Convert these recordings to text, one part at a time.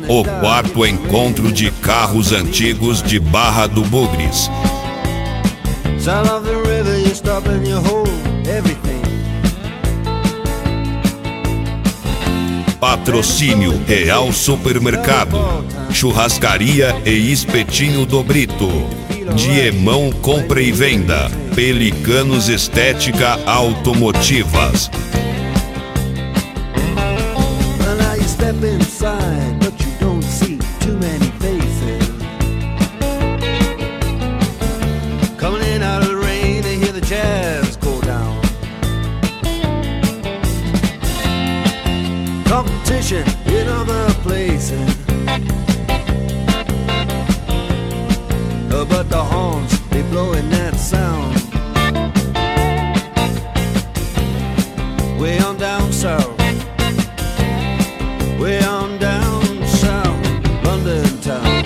O quarto encontro de carros antigos de Barra do Bugres. Patrocínio Real Supermercado, Churrascaria e Espetinho do Brito, Diemão Compra e Venda, Pelicanos Estética Automotivas. Competition in other places, but the horns, they blowing that sound way on down south, way on down south, London town.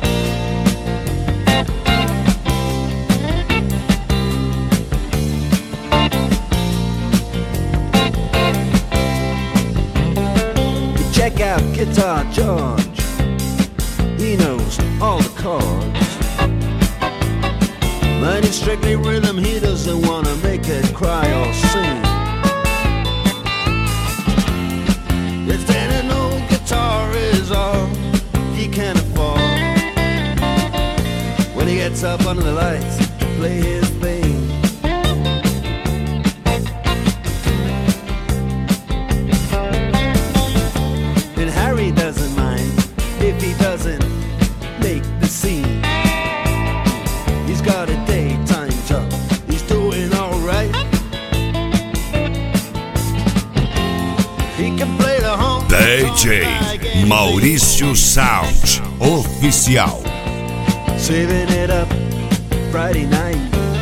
Check out Guitar George, he knows all the chords. But it's strictly rhythm, he doesn't wanna make it cry or sing. If then an old guitar is all he can afford, when he gets up under the lights to play his thing, and Harry doesn't mind if he doesn't make the scene. He's got a daytime job, he's doing alright. He can play the home DJ Maurício Sound Oficial. Saving it up Friday night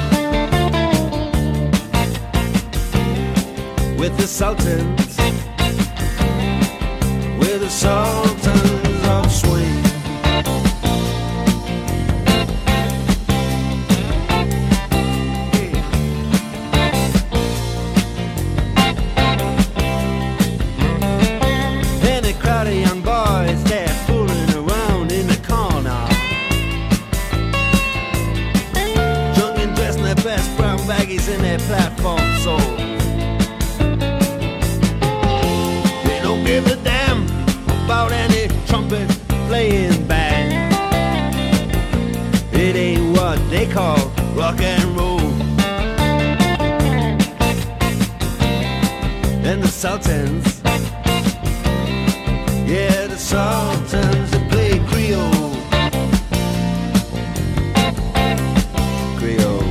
with the Sultans, with the Sultans of Swing. And a crowd of young boys, they're fooling around in the corner, drunk and dressed in their best brown baggies in their platform soles. They don't give a damn about any trumpet playing band. It ain't what they call rock and roll. And the Sultans, yeah, the Sultans, they play Creole. Creole.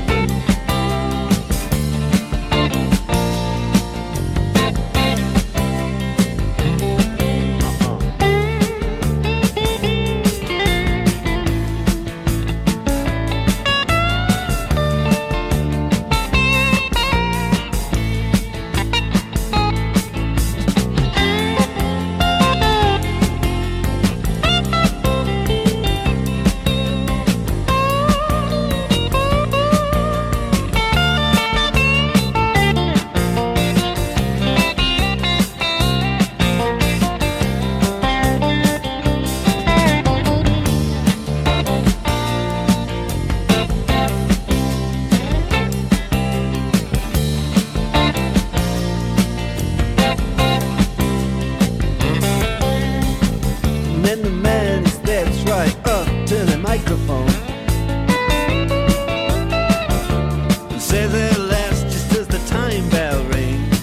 And then the man steps right up to the microphone and says at last, just as the time bell rings,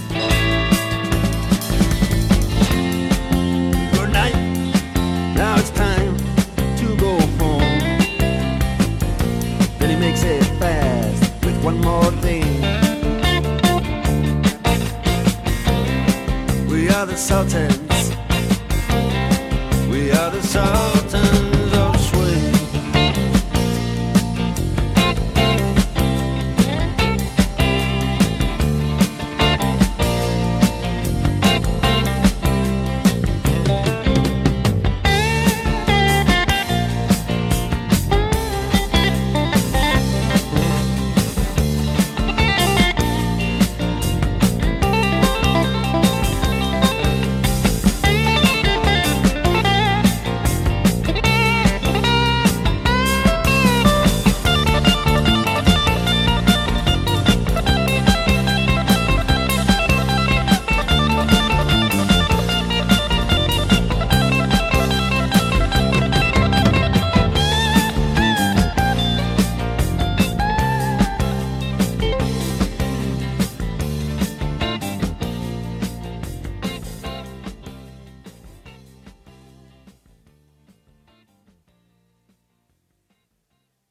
good night, now it's time to go home. Then he makes it fast with one more thing. We are the Sultans, we are the Sultans.